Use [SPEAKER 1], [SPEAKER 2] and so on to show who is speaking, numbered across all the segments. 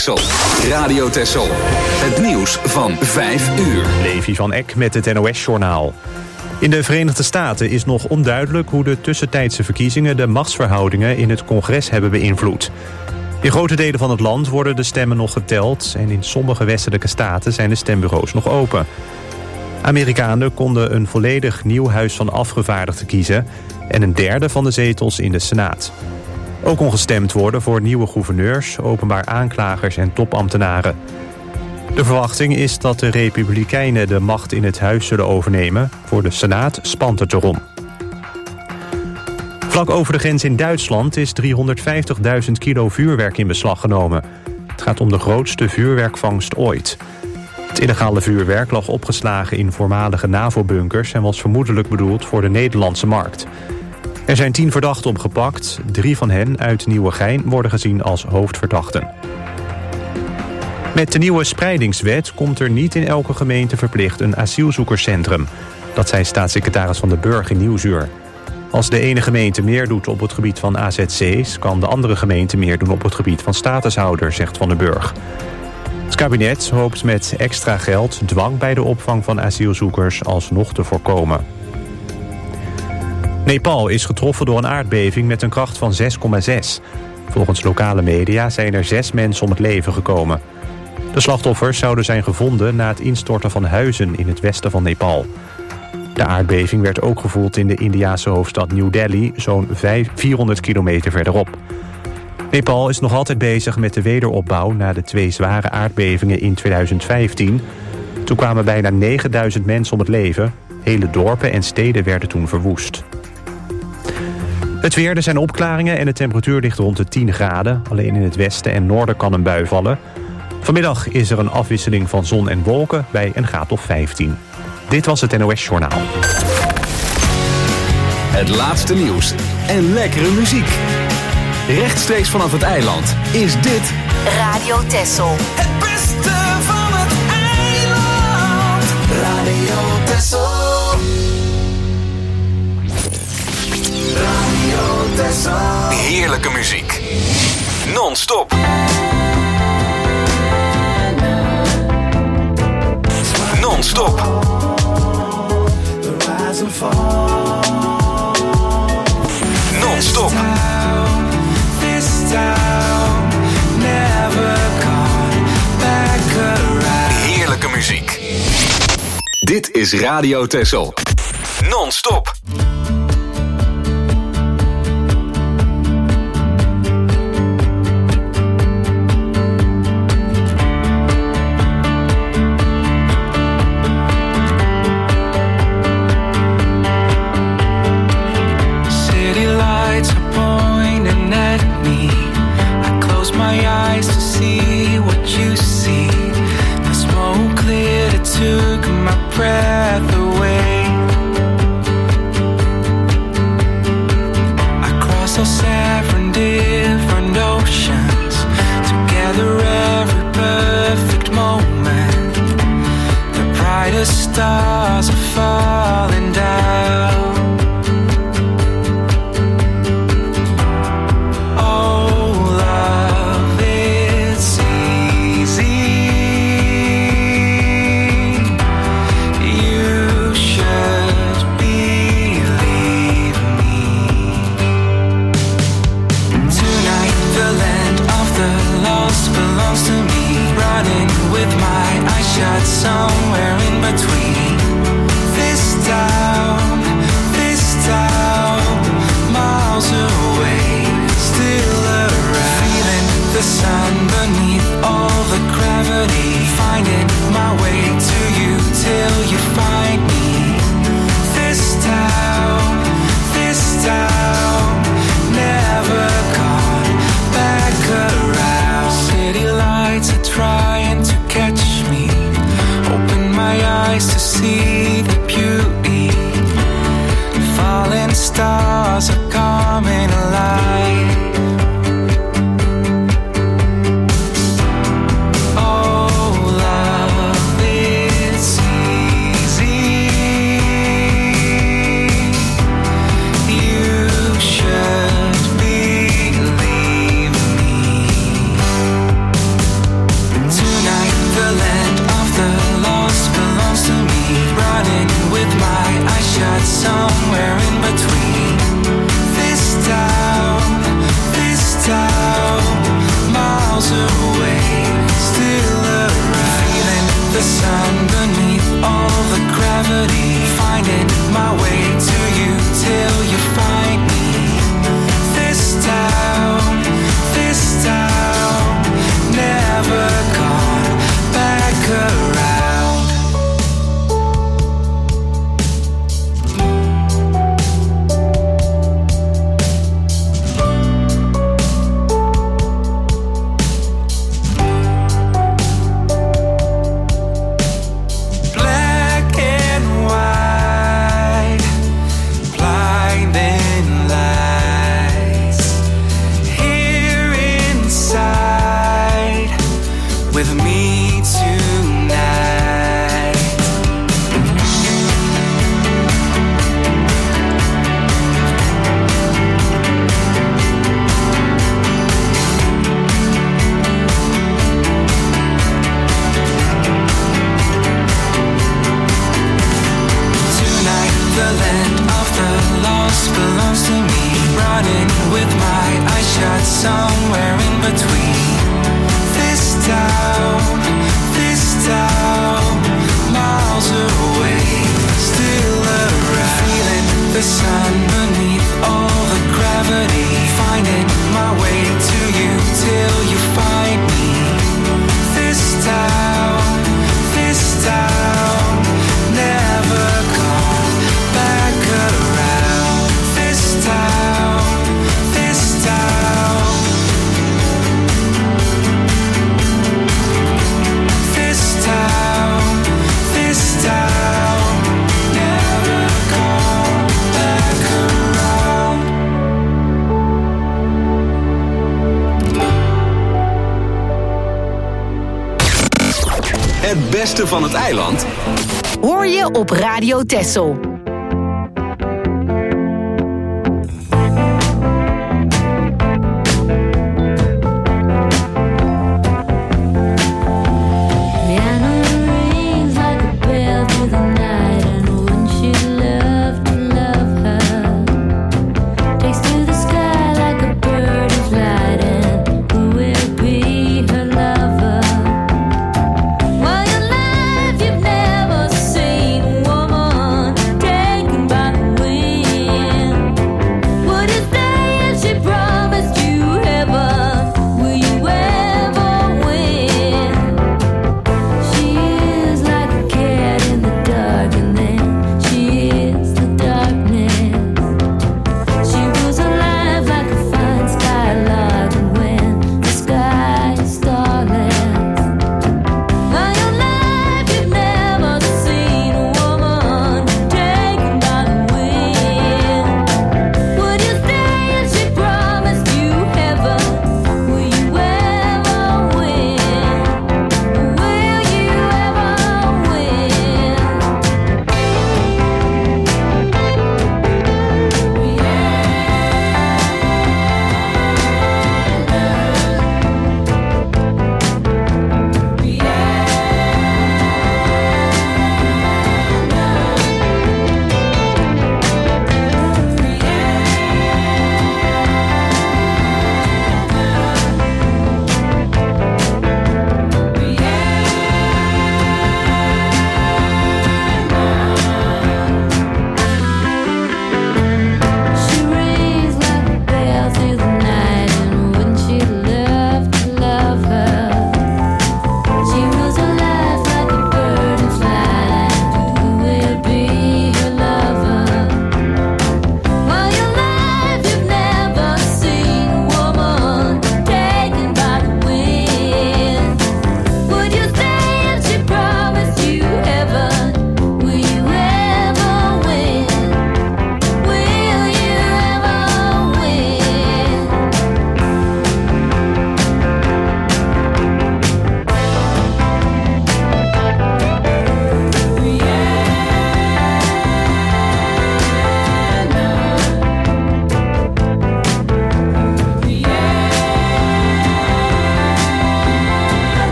[SPEAKER 1] Texel. Radio Texel. Het nieuws van 5 uur.
[SPEAKER 2] Levi van Eck met het NOS-journaal. In de Verenigde Staten is nog onduidelijk hoe de tussentijdse verkiezingen de machtsverhoudingen in het congres hebben beïnvloed. In grote delen van het land worden de stemmen nog geteld en in sommige westelijke staten zijn de stembureaus nog open. Amerikanen konden een volledig nieuw huis van afgevaardigden kiezen en een derde van de zetels in de Senaat. Ook kon gestemd worden voor nieuwe gouverneurs, openbaar aanklagers en topambtenaren. De verwachting is dat de Republikeinen de macht in het huis zullen overnemen. Voor de Senaat spant het erom. Vlak over de grens in Duitsland is 350.000 kilo vuurwerk in beslag genomen. Het gaat om de grootste vuurwerkvangst ooit. Het illegale vuurwerk lag opgeslagen in voormalige NAVO-bunkers en was vermoedelijk bedoeld voor de Nederlandse markt. Er zijn 10 verdachten opgepakt. 3 van hen uit Nieuwegein worden gezien als hoofdverdachten. Met de nieuwe spreidingswet komt er niet in elke gemeente verplicht een asielzoekerscentrum. Dat zei staatssecretaris Van den Burg in Nieuwsuur. Als de ene gemeente meer doet op het gebied van AZC's, kan de andere gemeente meer doen op het gebied van statushouders, zegt Van den Burg. Het kabinet hoopt met extra geld dwang bij de opvang van asielzoekers alsnog te voorkomen. Nepal is getroffen door een aardbeving met een kracht van 6,6. Volgens lokale media zijn er 6 mensen om het leven gekomen. De slachtoffers zouden zijn gevonden na het instorten van huizen in het westen van Nepal. De aardbeving werd ook gevoeld in de Indiase hoofdstad New Delhi, zo'n 400 kilometer verderop. Nepal is nog altijd bezig met de wederopbouw na de 2 zware aardbevingen in 2015. Toen kwamen bijna 9000 mensen om het leven. Hele dorpen en steden werden toen verwoest. Het weer, er zijn opklaringen en de temperatuur ligt rond de 10 graden. Alleen in het westen en noorden kan een bui vallen. Vanmiddag is er een afwisseling van zon en wolken bij een graad of 15. Dit was het NOS Journaal.
[SPEAKER 1] Het laatste nieuws en lekkere muziek. Rechtstreeks vanaf het eiland is dit
[SPEAKER 3] Radio Texel.
[SPEAKER 4] Het beste van het eiland. Radio Texel. Radio Texel.
[SPEAKER 1] heerlijke muziek. Non-stop. Non-stop. Non-stop. Heerlijke muziek. Dit is Radio Texel. Non-stop.
[SPEAKER 4] Breath away. Across those 7 different oceans, together every perfect moment. The brightest stars are falling down. Somewhere in between this town, miles away, still around. Feeling the sun beneath all the gravity, finding my way to you till you find me. This town, never gone back around. City lights are trying to catch me. Open my eyes to see the beauty. Falling stars are coming alive. Oh, love is easy. You should believe me. the land of the lost belongs to me. Running with my eyes shut somewhere in between. This town, miles away, still around. Feeling the sun beneath all the gravity. Finding my way to you till you find me. This town, never come back around. This town, this town, never come back around.
[SPEAKER 1] Het beste van het eiland
[SPEAKER 3] hoor je op Radio Texel.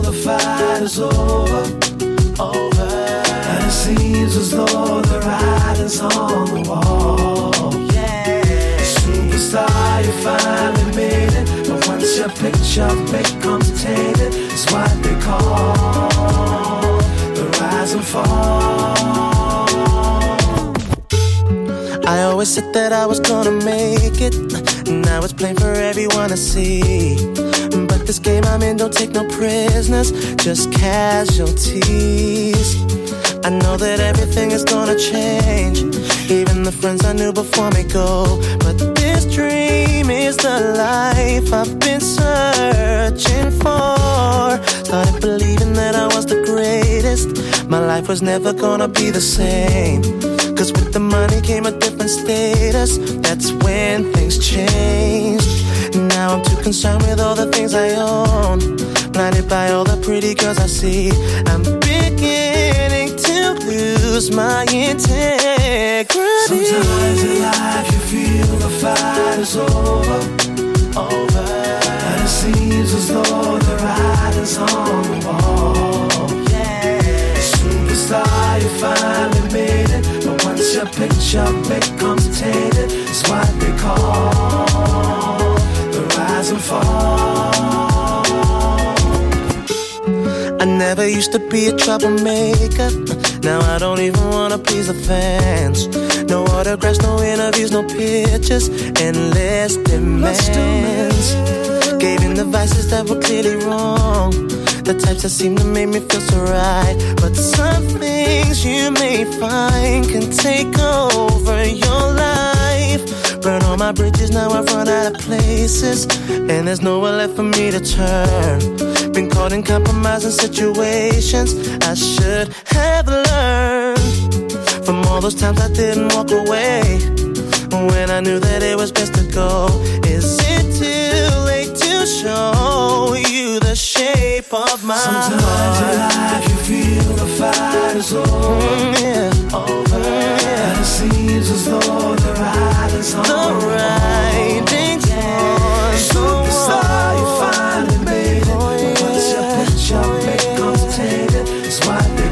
[SPEAKER 4] is over, and it seems as though the ride
[SPEAKER 5] writings on the wall. Yeah. Superstar, you finally made it. But once your picture becomes tainted, it's what they call the rise and fall. I always said that I was gonna make it. Now it's plain for everyone to see. But this game I'm in don't take no prisoners, just casualties. I know that everything is gonna change. Even the friends I knew before me go. But this dream is the life I've been searching for. Started believing that I was the greatest. My life was never gonna be the same. Cause with the money came a different status. That's when things changed. Now I'm too concerned with all the things I own. Blinded by all the pretty girls I see. I'm beginning to lose my integrity. Sometimes in life you feel the fight is over. And it seems as though the writing's on the wall. Yeah. Superstar, you finally made it. But once your picture becomes tainted, it's what they call the rise and fall. I never used to be a troublemaker. Now I don't even wanna please the fans. No autographs, no interviews, no pictures. Endless demands. Gave in the vices that were clearly wrong. The types that seem to make me feel so right. But some things you may find can take over your life. Burn all my bridges, now I've run out of places. And there's nowhere left for me to turn. Been caught in compromising situations I should have learned from all those times I didn't walk away when I knew that it was best to go. Is it too late to show you the shape of my Sometimes heart? In life you feel the fight is over. Over. And it seems as though the writing's on the writing's on. Superstar, you finally made it. Once your picture becomes tainted, it's what they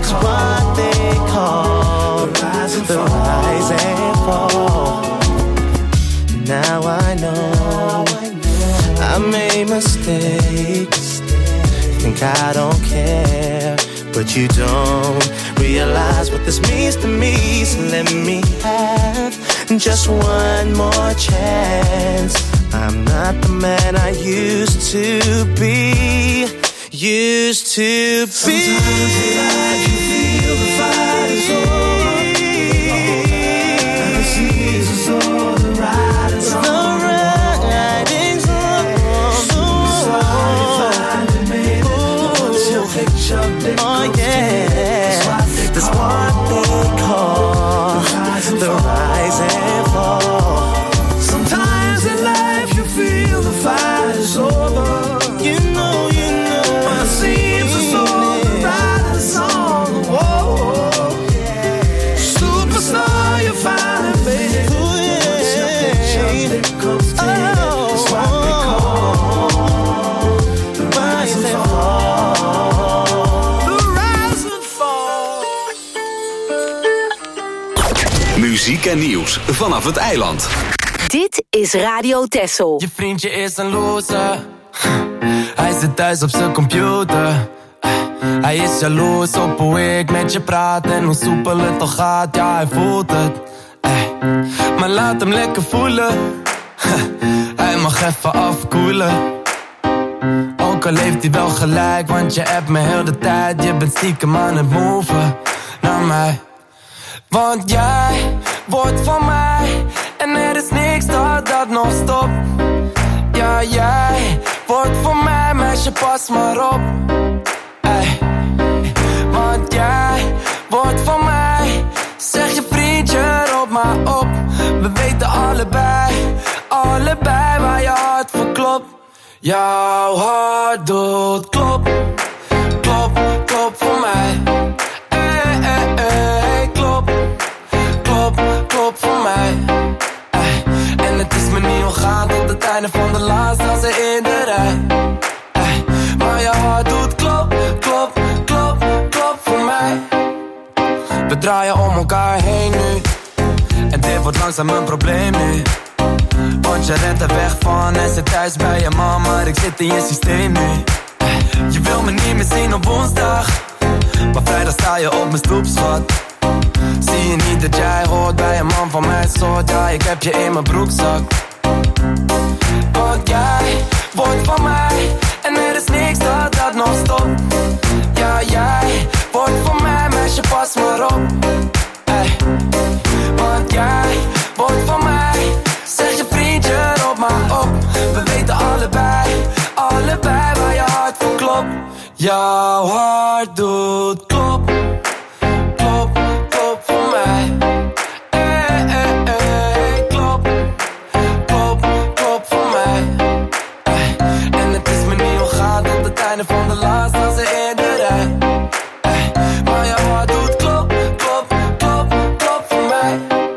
[SPEAKER 5] call the rise and fall. Now I know I made mistakes. Think I don't care, but you don't realize what this means to me. So let me have just one more chance. I'm not the man I used to be. Sometimes in life you feel the fight is over. And it seems as though the writing's on the wall. Superstar, you finally made it. But once your picture becomes tainted, it's what they call the rise and fall. Sometimes in life you feel the fight is over. You know. But it seems as though the writing's on the wall. Superstar, you finally made it. Once your picture becomes tainted, it's what they call the rise and fall. The rise and fall.
[SPEAKER 1] Muziek en nieuws vanaf het eiland.
[SPEAKER 3] Dit is Radio Texel.
[SPEAKER 6] Je vriendje is een loser. Hij zit thuis op zijn computer. Hij is jaloers op hoe ik met je praat en hoe soepel het al gaat, ja hij voelt het. Maar laat hem lekker voelen. Hij mag even afkoelen. Ook al heeft hij wel gelijk, want je appt me heel de tijd. Je bent stiekem aan het moven naar mij. Want jij wordt van mij en er is niks dat nog stopt. Ja, jij wordt voor mij, meisje, pas maar op. Ey. Want jij wordt van mij. Zeg je vriendje, roep maar op. We weten allebei waar je hart voor klopt. Jouw hart doet klop, klop, klop voor mij. Klop, klop, klop voor mij. En het is me niet omgaan tot het einde van de laatste als er in de rij. Maar je hart doet klop, klop, klop, klop voor mij. We draaien om elkaar heen nu. En dit wordt langzaam een probleem nu. Want je rent er weg van en zit thuis bij je mama, maar ik zit in je systeem nu. Je wil me niet meer zien op woensdag, maar vrijdag sta je op mijn stoep, schat. Zie je niet dat jij hoort bij een man van mijn soort? Ja, ik heb je in mijn broekzak. Want jij wordt van mij en er is niks dat nog stopt. Ja, jij wordt van mij, meisje, pas maar op. Ey. Want jij wordt van mij, zeg je vriendje, roep maar op. We weten allebei waar je hart voor klopt. Jouw hart doet klop, klop, klop voor mij. Klop, klop, klop voor mij. En het is me niet ongaan tot het einde van de laatste als ze in de rij. Maar jouw hart doet klop, klop, klop, klop voor mij.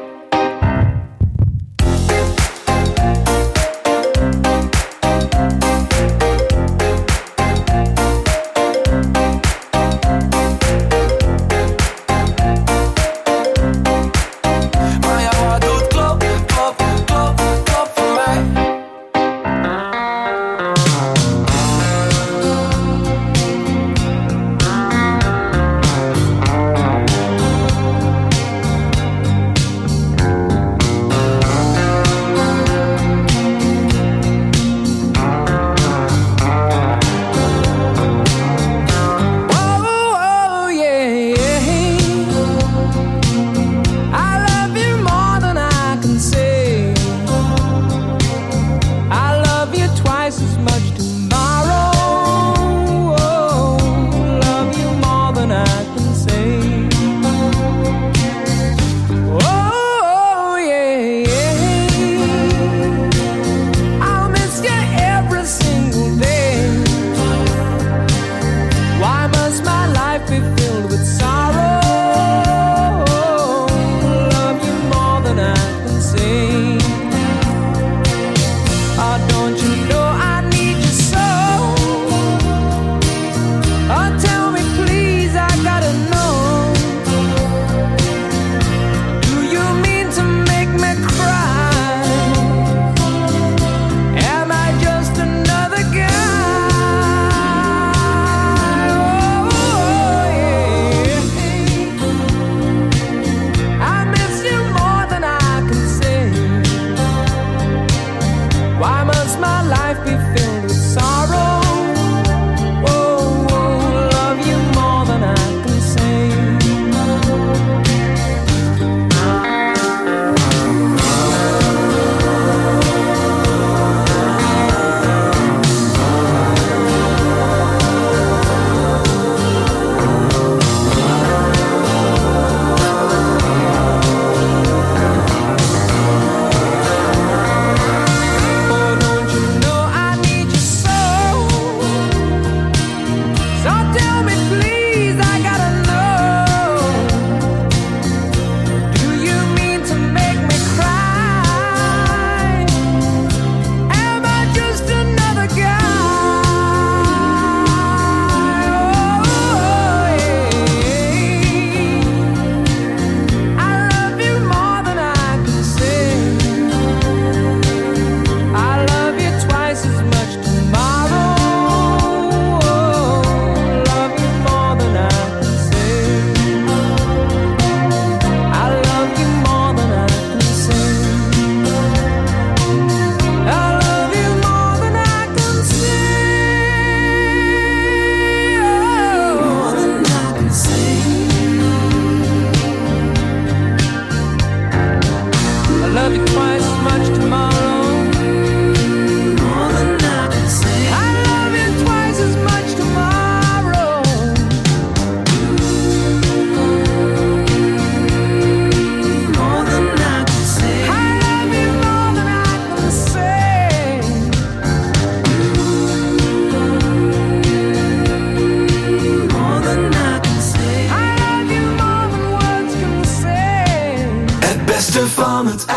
[SPEAKER 4] van het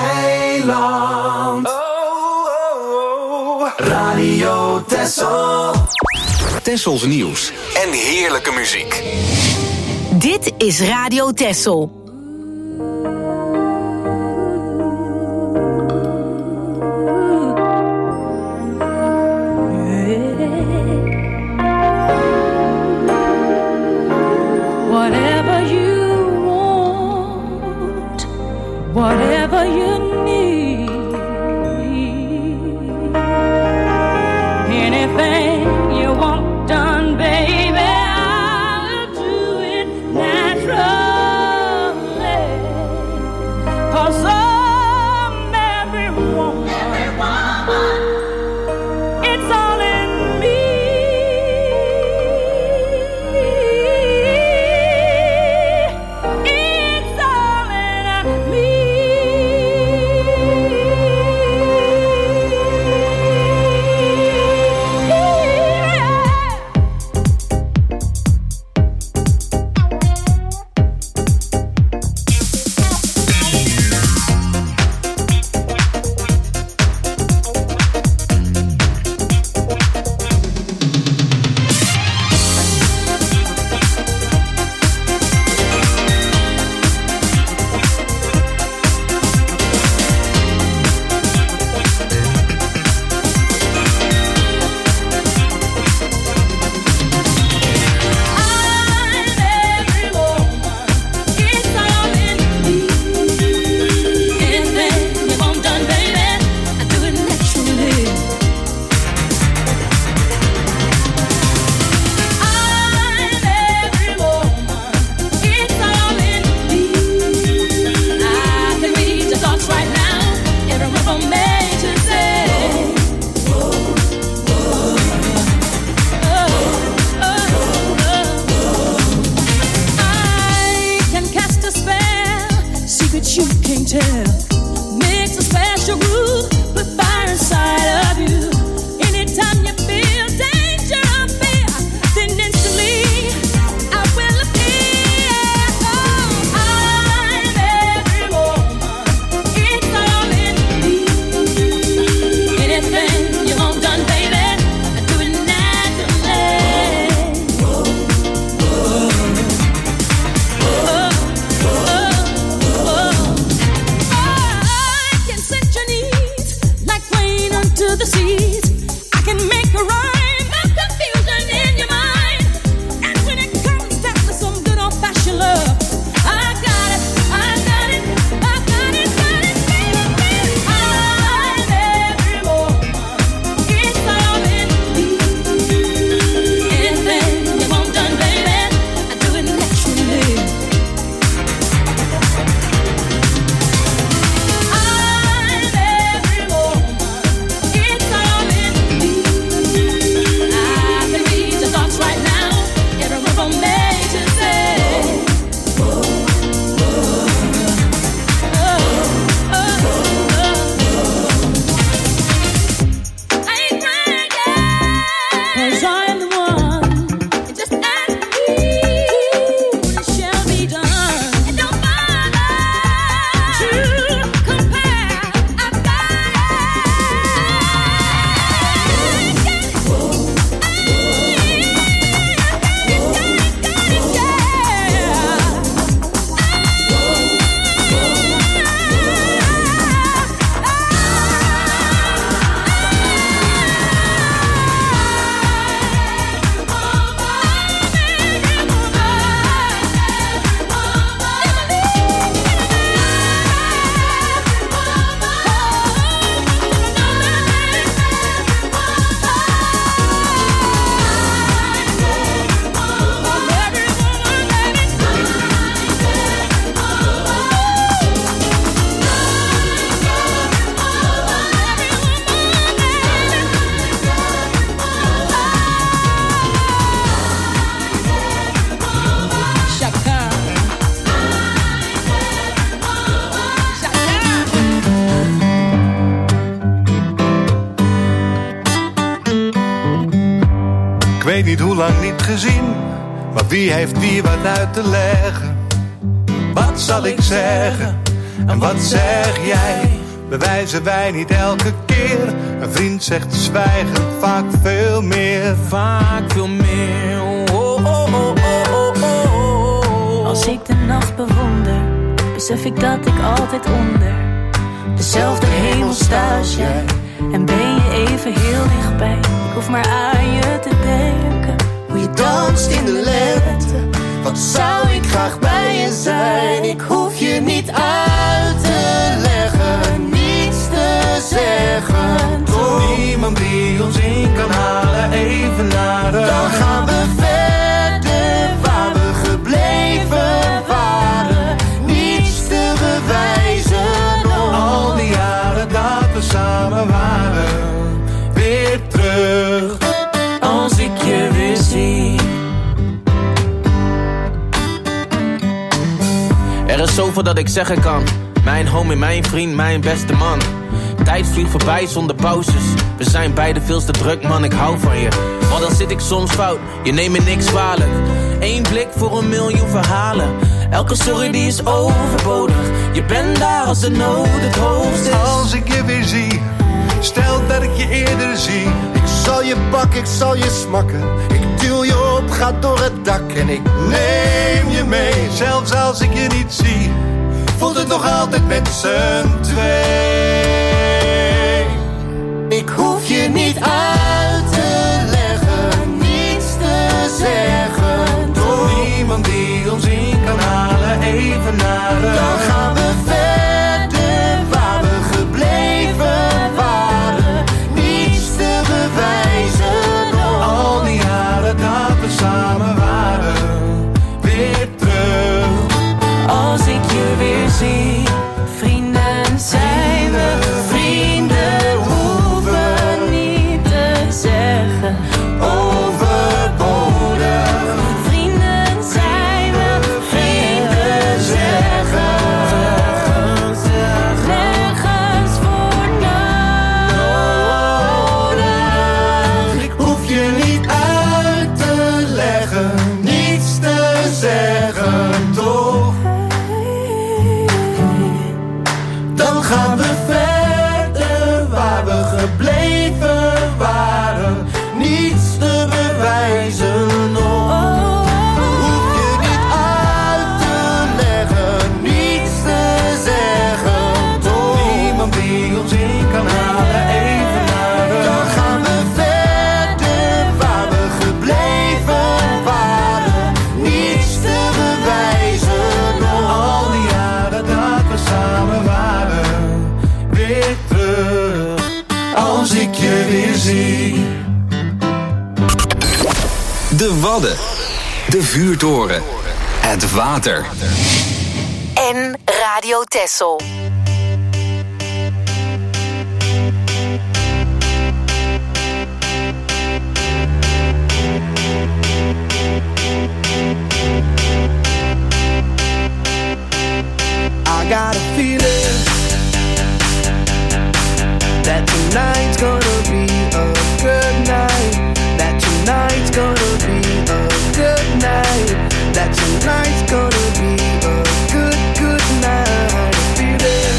[SPEAKER 4] eiland. Radio Texel.
[SPEAKER 1] Tessels nieuws en heerlijke muziek.
[SPEAKER 3] Dit is Radio Texel.
[SPEAKER 7] whatever you need. Anything you want done, baby, I'll do it naturally. 'Cause I'm every woman. It's all in me. It's all in me.
[SPEAKER 8] weet niet hoe lang niet gezien, maar wie heeft hier wat uit te leggen? Wat zal ik zeggen en wat zeg jij? Bewijzen wij niet elke keer? Een vriend zegt zwijgen vaak veel meer.
[SPEAKER 5] Vaak veel meer. Oh, oh, oh, oh, oh, oh.
[SPEAKER 9] Als ik de nacht bewonder, besef ik dat ik altijd onder dezelfde hemel sta als jij. En ben je even heel dichtbij. Ik hoef maar aan je te denken.
[SPEAKER 5] Hoe je danst in de lente. Wat zou ik graag bij je zijn. Ik hoef je niet uit te
[SPEAKER 10] voordat ik zeggen kan. Mijn homie, mijn vriend, mijn beste man. Tijd vliegt voorbij zonder pauzes. We zijn beide veel te druk, man, ik hou van je. Maar dan zit ik soms fout, je neemt me niks kwalijk. 1 blik voor 1 miljoen verhalen. Elke sorry die is overbodig. Je bent daar als de nood het hoogst is.
[SPEAKER 8] Als ik je weer zie, stel dat ik je eerder zie.
[SPEAKER 11] Ik zal je pakken, ik zal je smakken. Ik duw je op, ga door het dak en ik
[SPEAKER 8] neem je mee. Zelfs als ik je niet zie, voelt het nog altijd met z'n twee.
[SPEAKER 11] Ik hoef je niet uit te leggen, niets te zeggen.
[SPEAKER 8] Door niemand die ons in kan halen, even naar de.
[SPEAKER 11] Dan gaan we verder waar we gebleven waren. Niets te bewijzen nog.
[SPEAKER 8] Al die jaren dat we samen waren, weer terug.
[SPEAKER 9] Als ik je weer zie, vrienden zijn we. Vrienden hoeven niet te zeggen.
[SPEAKER 11] Overbodig.
[SPEAKER 9] Vrienden zijn we. Vrienden zeggen. Nergens voor nodig.
[SPEAKER 11] Ik hoef je niet uit te leggen, niets te zeggen toch. Dan gaan we verder waar we gebleven waren. Niets te bewijzen nog. Hoef je niet uit te leggen, niets te zeggen toch.
[SPEAKER 8] Niemand die ons in kan halen, even naar de.
[SPEAKER 11] Dan gaan we verder waar we gebleven waren. Niets te bewijzen nog.
[SPEAKER 8] Al die jaren dat we samen waren, weer terug.
[SPEAKER 11] Als ik je weer zie.
[SPEAKER 1] De Wadden. De Vuurtoren. Het water.
[SPEAKER 3] En Radio Texel.
[SPEAKER 5] I got a feeling that tonight's gonna be a good night. That tonight's gonna be a good night. That tonight's gonna be a good night. A feeling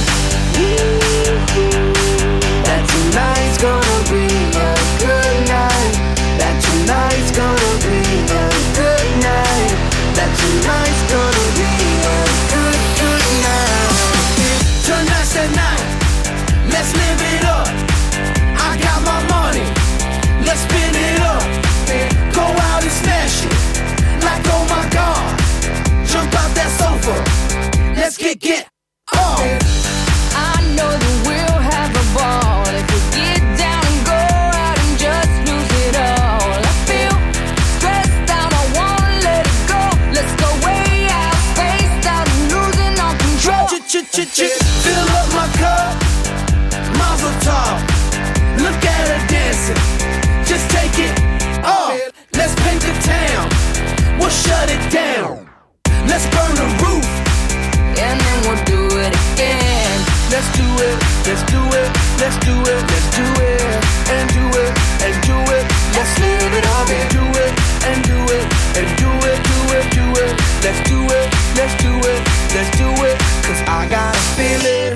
[SPEAKER 5] that tonight's gonna be a good night. That tonight's gonna be a good night. That tonight's gonna be a good night.
[SPEAKER 6] Tonight's the night, let's live it up. I got my money, let's spin it up. Go out and smash it, like oh my god. Jump out that sofa, let's get on.
[SPEAKER 7] I know that we'll have a ball if we get down and go out and just lose it all. I feel stressed out, I wanna let it go. Let's go way out, spaced out and losing all control.
[SPEAKER 6] Fill up my cup, Mazel tov. Look at her dancing, just take it off. Let's paint the town, we'll shut it down. Let's burn the roof,
[SPEAKER 7] And then we'll do it again.
[SPEAKER 6] let's do it, let's do it, let's do it, let's do it, and do it, and do it. Let's live it up and do it, and do it, and do it, do it, do it. Let's do it, let's do it, let's do it. 'Cause I got a feeling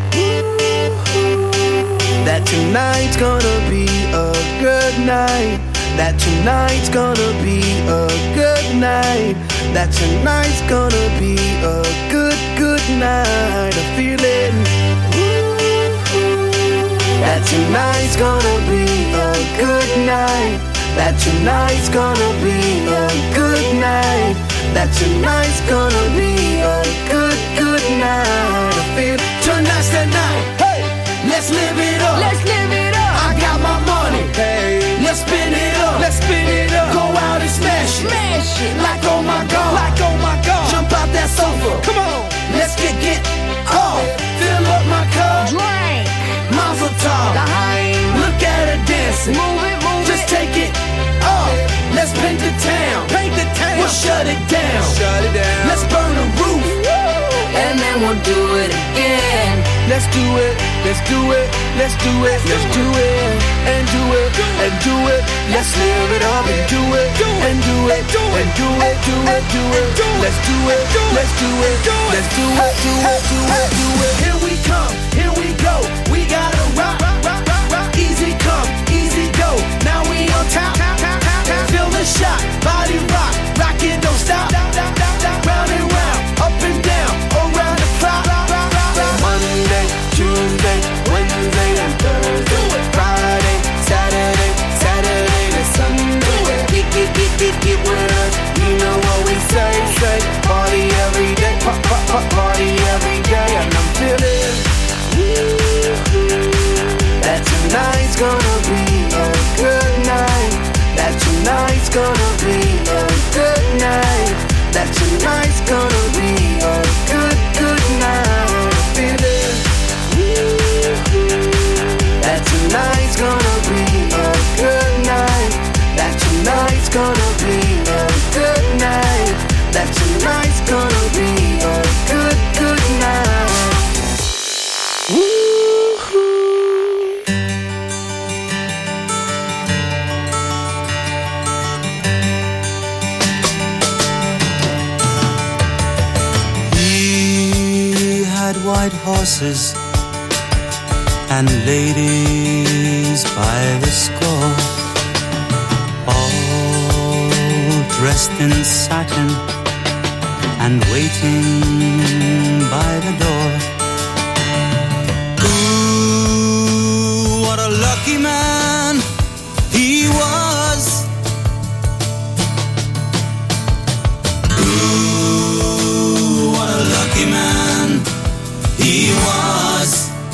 [SPEAKER 5] that tonight's gonna be a good night. That tonight's gonna be a good night. That tonight's gonna be a good night. A feeling that tonight's gonna be a good night. That tonight's gonna be a good night. That tonight's gonna be a good night. I feel
[SPEAKER 6] tonight's the night. Hey, let's live it up.
[SPEAKER 7] Let's live it up.
[SPEAKER 6] I got my money.
[SPEAKER 5] hey.
[SPEAKER 6] Let's spin it up.
[SPEAKER 5] Let's spin it up.
[SPEAKER 6] Go out and smash it.
[SPEAKER 7] Smash it.
[SPEAKER 6] Like oh my god.
[SPEAKER 5] Like oh my god.
[SPEAKER 6] Jump out that sofa.
[SPEAKER 5] Come on.
[SPEAKER 6] Let's get off. Fill up my cup.
[SPEAKER 7] Drink.
[SPEAKER 6] Mazel tov.
[SPEAKER 7] Daheim.
[SPEAKER 6] Look at her dancing.
[SPEAKER 7] Move it, move
[SPEAKER 6] Just
[SPEAKER 7] it.
[SPEAKER 6] take it off. Let's paint the town.
[SPEAKER 5] Paint the town.
[SPEAKER 6] We'll shut it down.
[SPEAKER 5] Shut it down.
[SPEAKER 6] Let's burn the roof.
[SPEAKER 7] And then again.
[SPEAKER 5] Let's do it, let's do it, let's do it, let's do it, and do it, and do it. Let's live it up and do it, and do it, and do it, do it, do it. Let's do it, let's do it, let's do it, do it, do it, do it. Here we come, here we go. We gotta rock, rock, rock, rock. Easy come, easy go. Now we on top, feel the shot, body rock, rockin', don't stop. Round and round, up and down, around the clock. Monday, Tuesday, Wednesday, and Thursday, Friday, Saturday, Saturday to Sunday. Get with us, you know what we say. Party every day, party every day, and I'm feeling that tonight's gonna be a good night. That tonight's gonna be a good night. That tonight's gonna be a good, good night. Feeling that tonight's gonna be a good night. That tonight's gonna be a good night. That tonight's gonna be a good, good night.
[SPEAKER 12] He had white horses and ladies by the score, all dressed in satin and waiting by the door. Ooh, what a lucky man he was. Ooh, what a lucky man he was.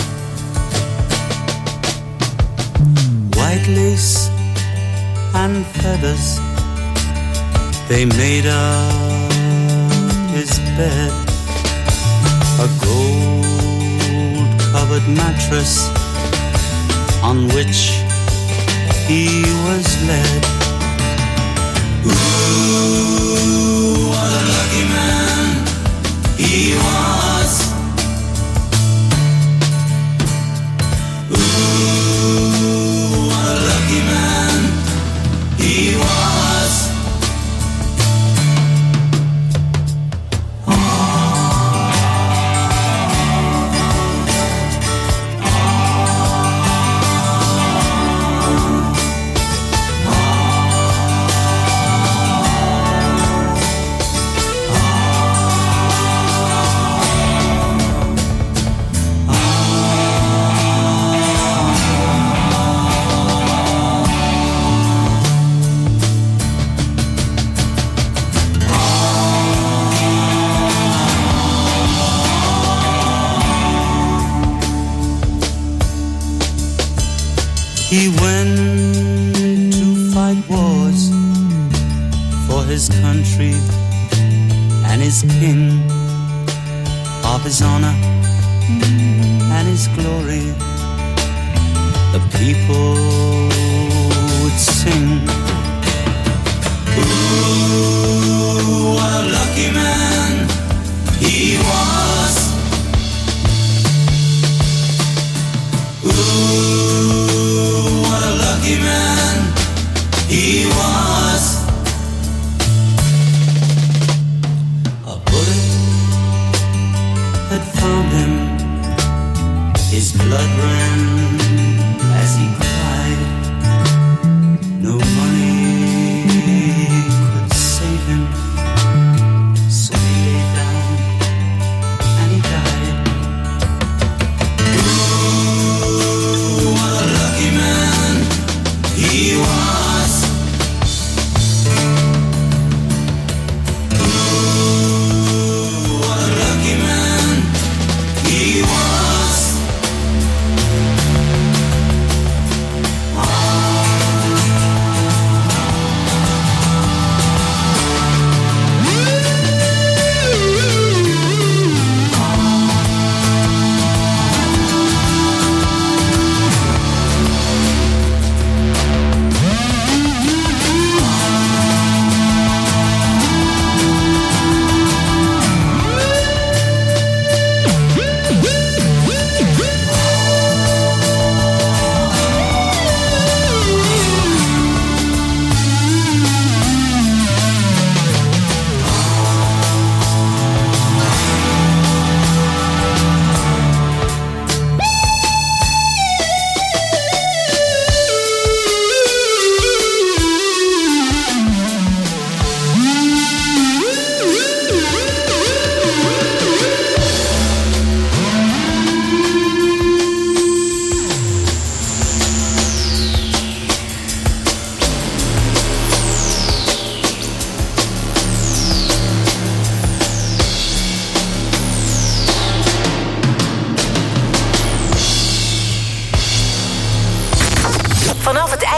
[SPEAKER 12] White lace and feathers, they made up his bed. A gold-covered mattress on which he was led. Ooh, what a lucky man he was. Ooh, what a lucky man he was. He went to fight wars for his country and his king, of his honor and his glory. The people would sing. Ooh, what a lucky man he was. Ooh, what a lucky man he was. A bullet had found him. His blood ran as he cried. No money could save him, so he lay down and he died. Ooh, what a lucky man he was. Ooh, what a lucky man he was.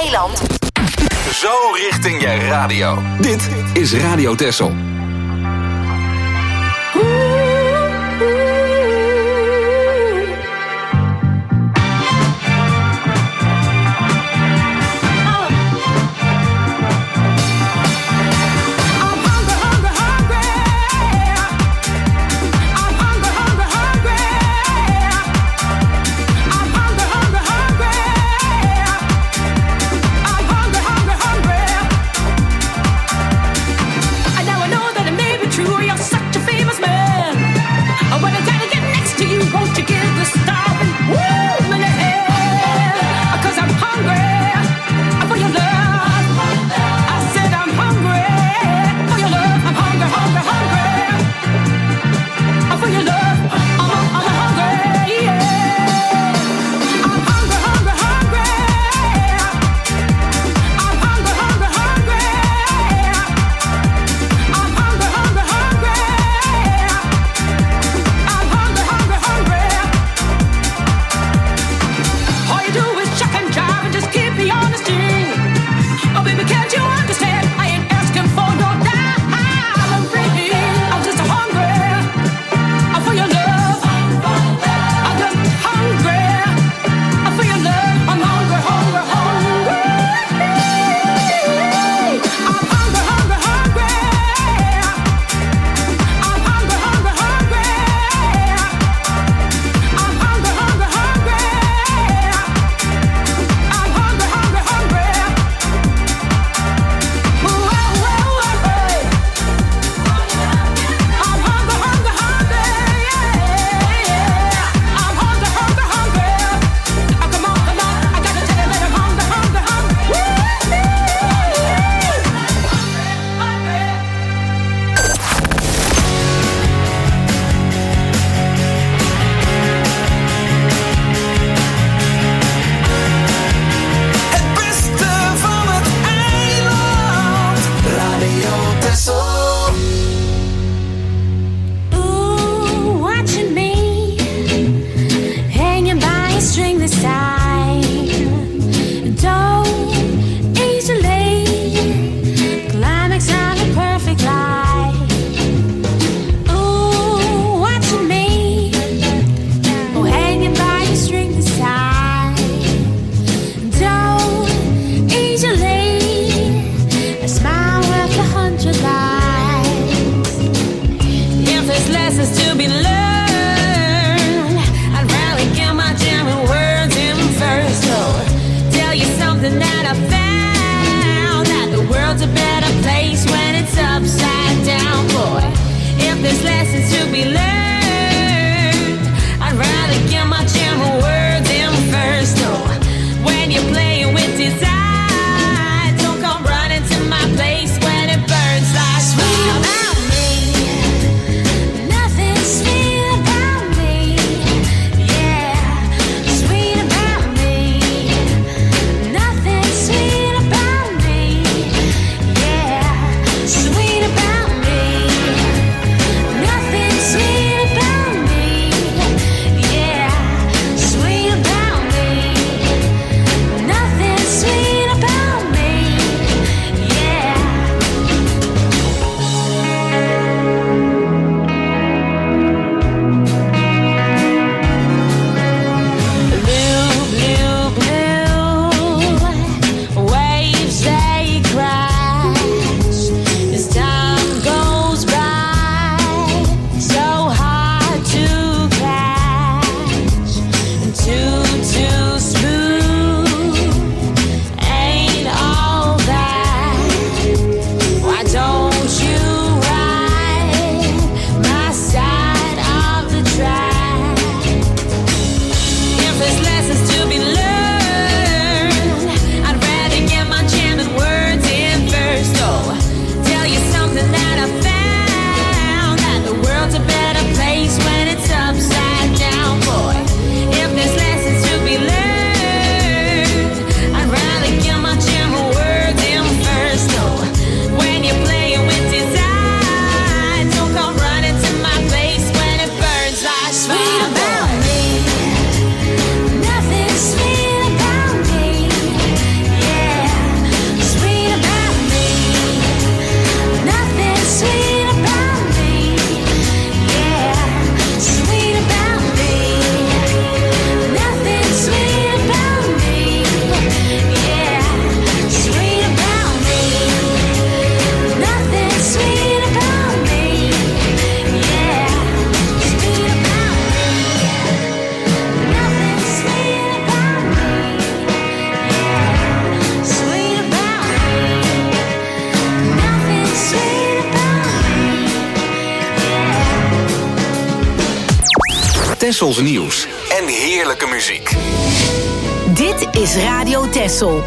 [SPEAKER 3] Zeeland.
[SPEAKER 1] Zo richting je radio. Dit is Radio Texel.
[SPEAKER 7] Now I know that
[SPEAKER 1] Tessels nieuws en heerlijke muziek.
[SPEAKER 3] Dit is Radio Tessel.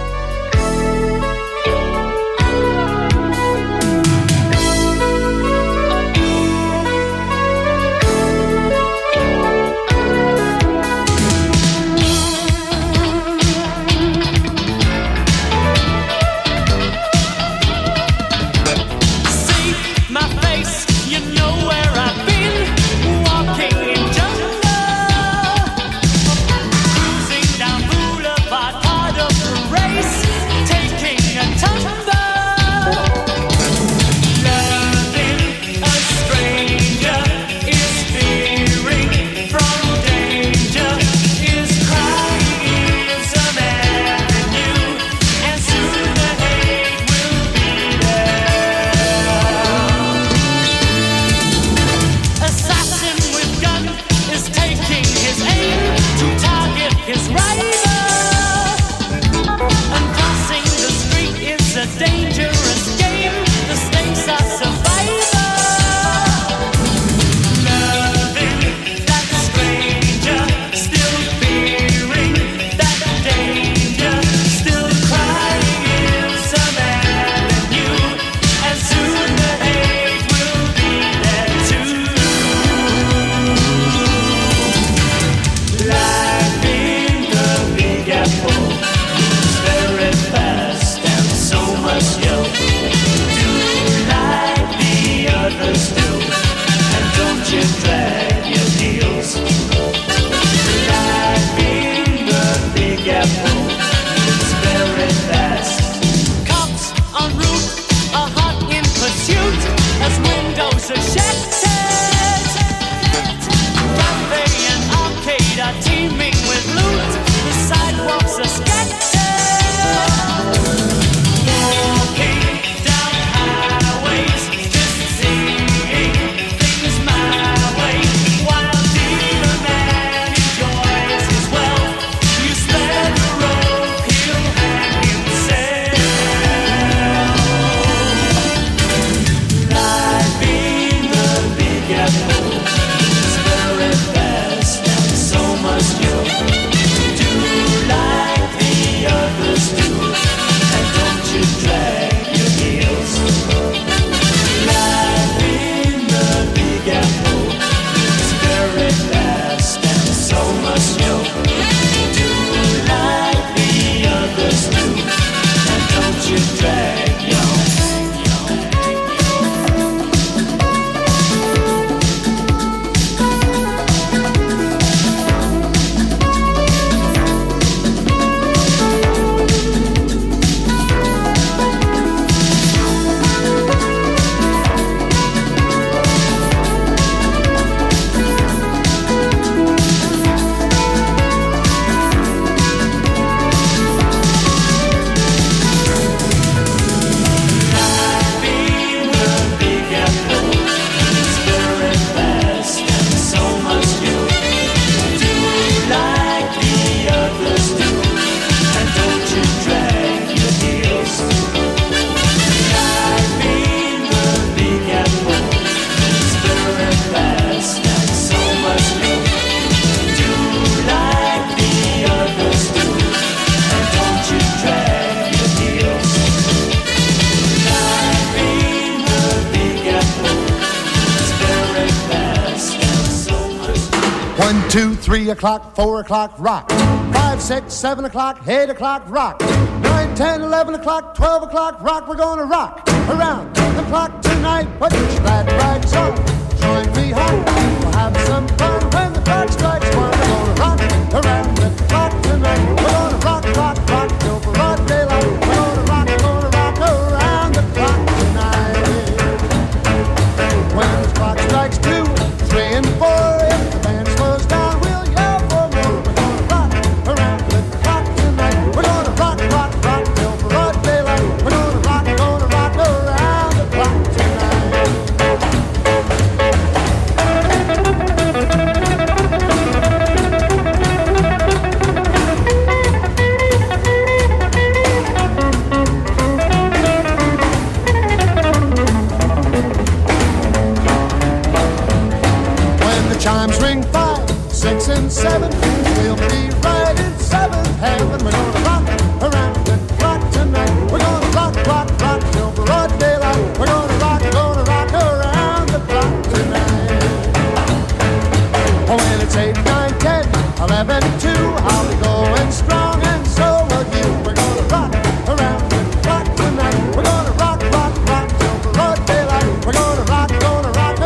[SPEAKER 13] One, two, 3 o'clock, 4 o'clock, rock. 5, 6, 7 o'clock, 8 o'clock, rock. 9, 10, 11 o'clock, 12 o'clock, rock. We're gonna rock around the clock tonight. Put your glad rags on, join me home. We'll have some fun when the clock strikes 1. We're gonna rock around the clock tonight. We're gonna rock, rock, rock till broad daylight. We're gonna rock around the clock tonight. When the clock strikes 2, 3, and 4, if the band slows down, we'll yell for more. We're gonna rock around the clock tonight. We're gonna rock, rock, rock till broad daylight. We're gonna rock around the clock tonight. 72, I'll be going strong and so will you. We're gonna rock around the clock tonight. We're gonna rock, rock, rock till the broad daylight. We're gonna rock around the clock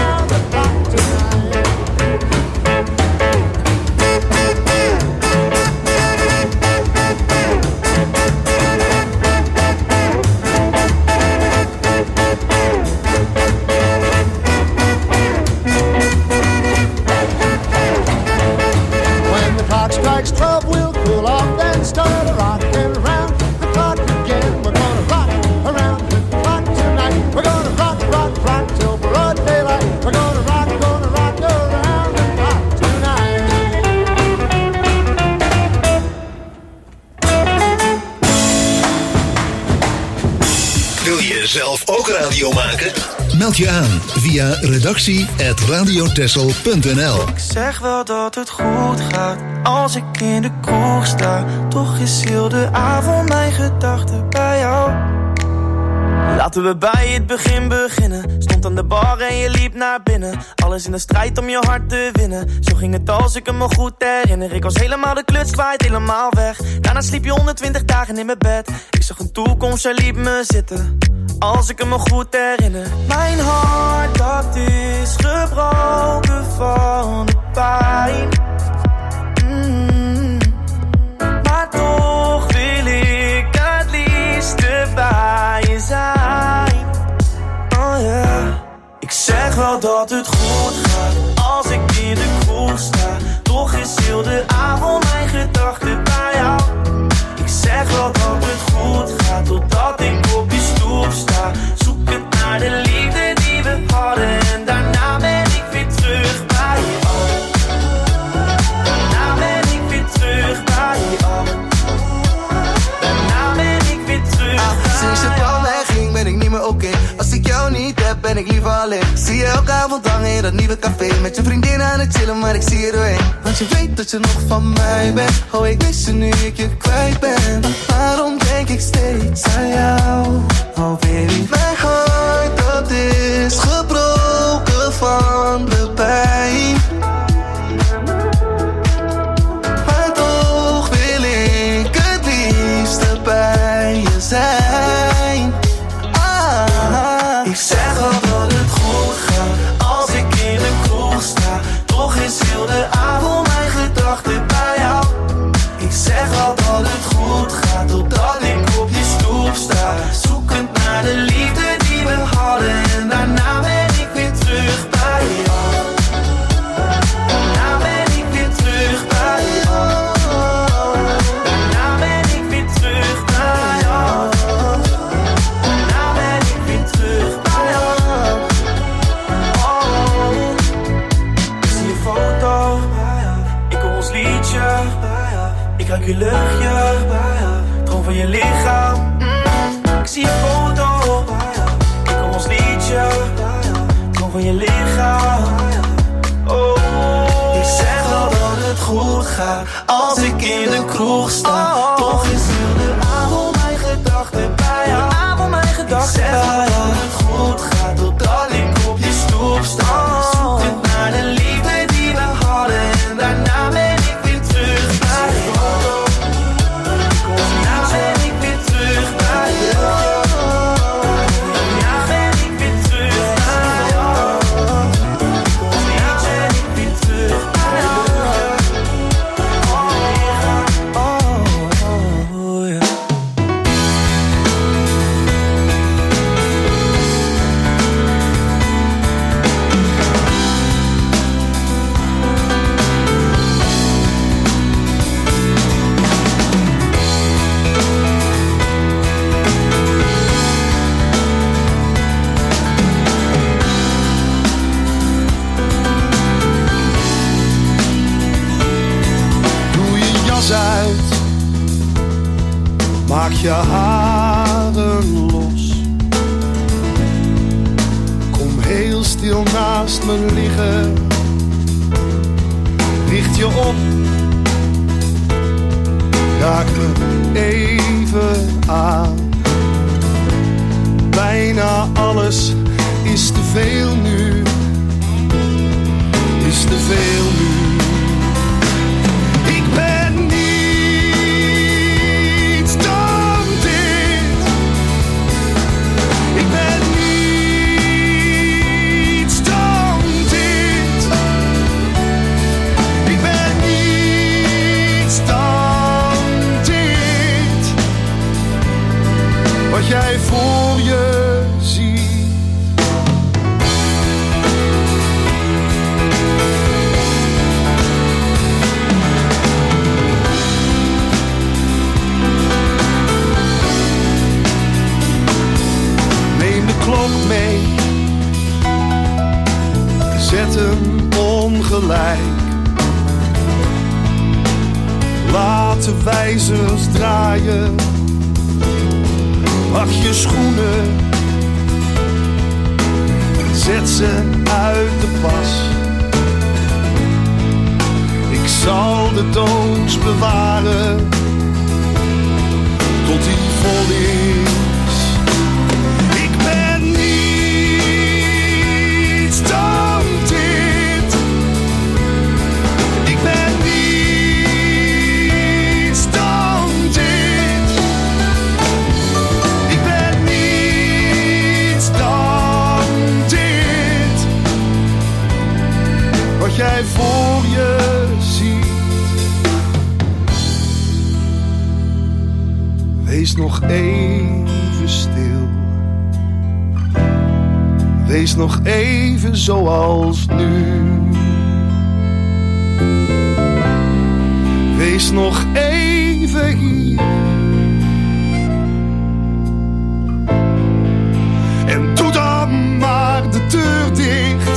[SPEAKER 13] strikes 12, we'll cool off, then start a rockin' around the clock again. We're gonna rock around the clock tonight. We're gonna rock, rock, rock till broad daylight. We're gonna rock around the clock tonight.
[SPEAKER 14] Wil je zelf ook radio maken? Meld je aan via redactie@radiotessel.nl.
[SPEAKER 5] Ik zeg wel dat het goed gaat als ik in de kroeg sta. Toch is heel de avond mijn gedachten bij jou. Laten we bij het begin beginnen. Stond aan de bar en je liep naar binnen. Alles in de strijd om je hart te winnen. Zo ging het als ik me goed herinner. Ik was helemaal de kluts kwijt, helemaal weg. Daarna sliep je 120 dagen in mijn bed. Ik zag een toekomst, jij liep me zitten. Als ik me goed herinner. Mijn hart, dat is gebroken van de pijn. Maar toch wil ik het liefste bij je zijn. Oh yeah. Ik zeg wel dat het goed gaat als ik in de kroeg sta. Toch is heel de avond mijn gedachten bij jou. Ik zeg wel dat het goed gaat totdat ik op je stoep sta. Zoekend naar de liefde die we hadden. En daarna ben ik weer terug bij jou. Daarna ben ik weer terug bij jou. Daarna ben ik weer terug bij jou.
[SPEAKER 15] Sinds je van mij ging ben ik niet meer oké. Als ik jou niet heb ben ik liever alleen. Zie je elke avond hangen in dat nieuwe café. Met je vriendin aan het chillen maar ik zie je doorheen. Want je weet dat je nog van mij bent. Oh ik mis je nu ik je kwijt ben. Waarom denk ik steeds aan jou? Oh baby, mijn hart dat is gebroken van de pijn. Maar toch wil ik het liefste bij je zijn.
[SPEAKER 5] Ik zeg al dat het goed gaat als ik in de kroeg sta. Toch is heel de avond mijn gedachten bij jou. Ik zeg al dat het goed gaat totdat ik op je stoep sta. Zoekend naar de liefde die we hadden. En daarna ben ik weer terug bij jou. Daarna ben ik weer terug bij jou. Daarna ben ik weer terug bij jou. Daarna ben ik weer terug bij jou. Oh, ik zie je foto bij jou. Ik hoor ons liedje bij jou. Ik ruik je luchtje bij jou. Droom van je lichaam. Ik zie je foto bij jou. Ik hoor ons liedje bij jou. Droom van je lichaam. Oh, ik zeg wel dat het goed gaat als ik in de kroeg sta. Toch is heel de avond mijn gedachten bij jou. Ik zeg wel dat het goed gaat totdat ik op je stoep sta. Zoekend naar de liefde die we hadden. En daarna ben ik weer terug bij jou. Daarna ben ik weer terug bij jou. Daarna ben ik weer terug bij jou. Daarna ben ik weer terug bij jou. Oh yeah.
[SPEAKER 16] Uit. Maak je haren los. Kom heel stil naast me liggen. Richt je op. Raak me even aan. Bijna alles is te veel nu. Is te veel nu. laat de wijzers draaien. Pak je schoenen, zet ze uit de pas. Ik zal de doos bewaren tot die vol is. Ik ben niets dan dit. Ik ben niets dan dit. Ik ben niets dan dit. Wat jij voor je ziet. Wees nog even stil. Wees nog even zoals nu. Wees nog even hier. En doe dan maar de deur dicht.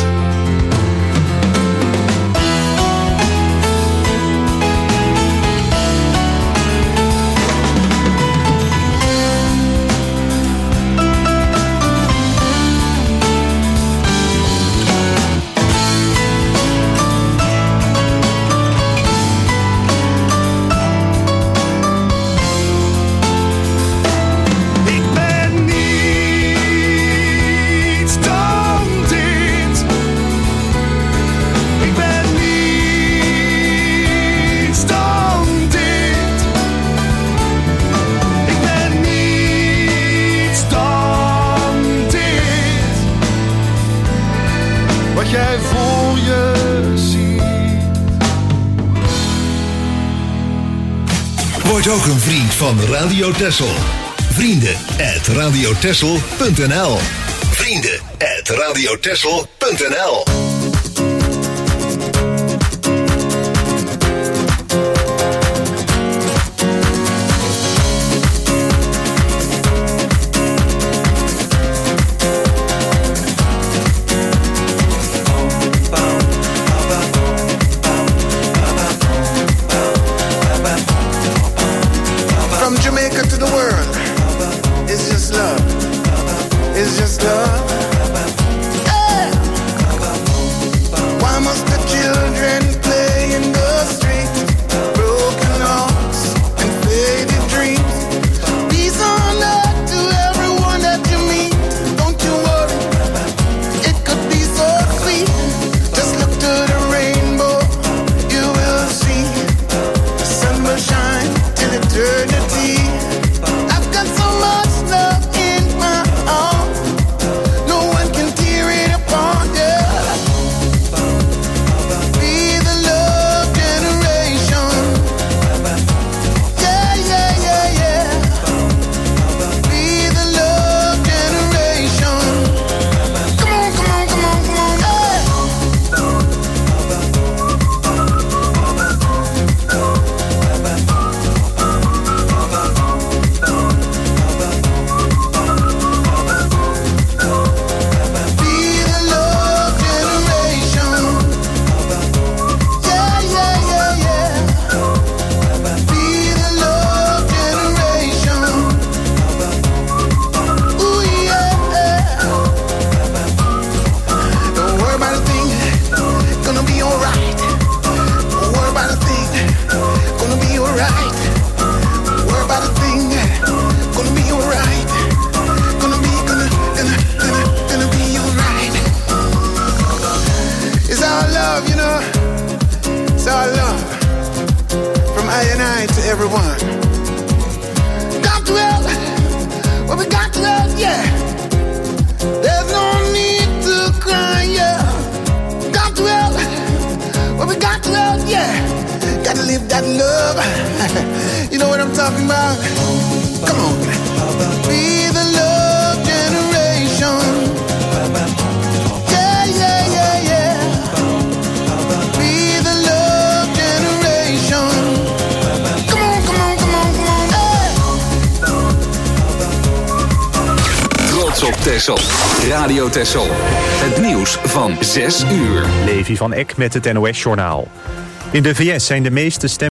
[SPEAKER 14] Word ook een vriend van Radio Texel. Vrienden@radiotexel.nl. Vrienden@radiotexel.nl.
[SPEAKER 1] Texel. Radio Texel. Het nieuws van 6 uur.
[SPEAKER 2] Levi van Eck met het NOS-journaal. In de VS zijn de meeste stemmen